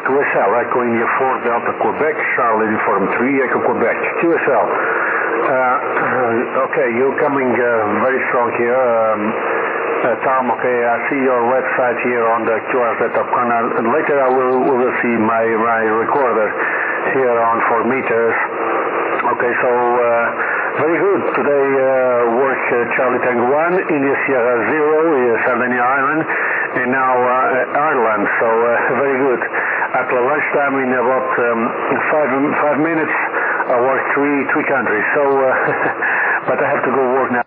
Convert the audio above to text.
QSL, Echo India 4 Delta Quebec, Charlie Uniform 3 Echo Quebec, QSL. Okay, you're coming very strong here. Tom, okay, I see your website here on the QR setup canal, and later we will see my recorder here on 4 meters. Okay, so very good. Today work Charlie Tango 1, India Sierra 0, Sardinia Island, and now Ireland, so very good. At lunchtime in about 5 minutes, I work three countries, so but I have to go work now.